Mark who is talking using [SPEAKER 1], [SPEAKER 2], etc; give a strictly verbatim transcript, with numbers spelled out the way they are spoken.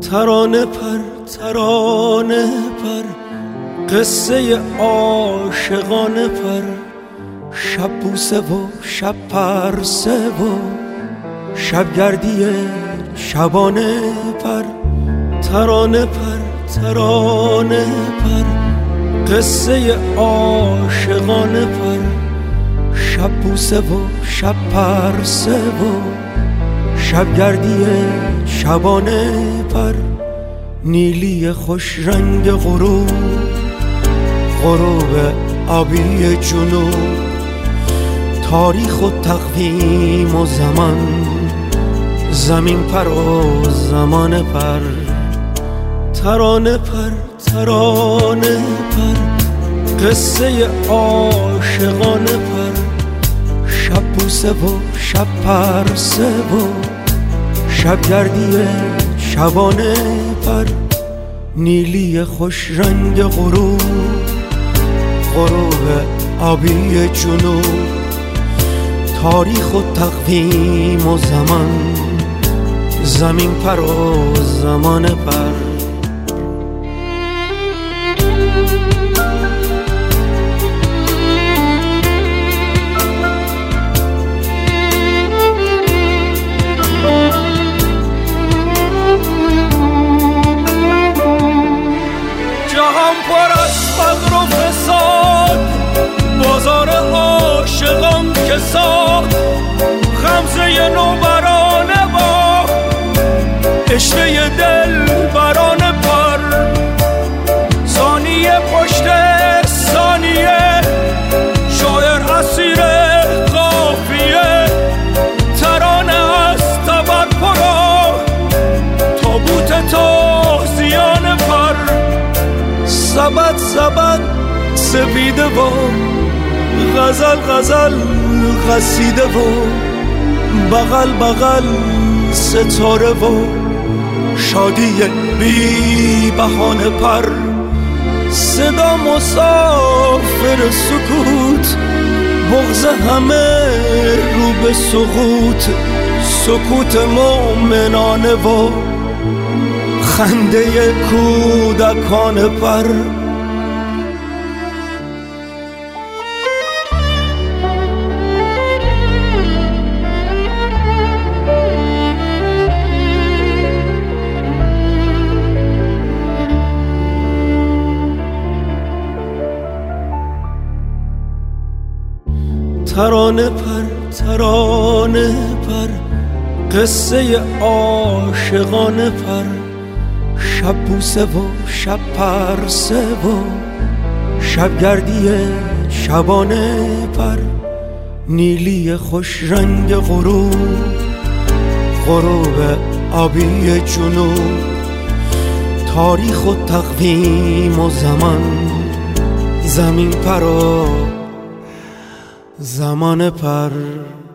[SPEAKER 1] ترانه پر ترانه پر، قصه عاشقانه پر، شب بوسه و شب پرسه و شبگردی شبانه پر. ترانه پر ترانه پر، قصه عاشقانه پر، شب بوسه و شب پرسه و شبگردی شبانه پر. نیلی خوش رنگ غروب، غروب آبی جنوب، تاریخ و تقویم و زمان، زمین پر و زمان پر. ترانه پر ترانه پر، قصه عاشقانه پر، شب بوسه و شب پرسه و شبگردی شبانه پر. نیلی خوش رنگ غروب، غروب آبی جنوب، تاریخ و تقویم و زمان، زمین پر و زمان پر.
[SPEAKER 2] جهان پر از فقر و فساد، بازار عاشقان کساد، غمزه نوبرانه با عشقه دل برانه پر. ثانیه پشت ثانیه، شاعر اسیر قافیه، ترانه از تبر پرا، تابوت تازیانه پر. سبد سبد سپیده و غزل غزل قصیده و بغل بغل ستاره و شادی بی بهانه پر. صدا مسافر سکوت، بغض همه رو به سقوط، سکوت مومنانه و خنده کودکانه پر.
[SPEAKER 1] ترانه پر ترانه پر، قصه عاشقانه پر، شب بوسه و شب پرسه و شبگردی شبانه پر. نیلی خوش رنگ غروب، غروب آبی جنوب، تاریخ و تقویم و زمان، زمین پر و زمان پر.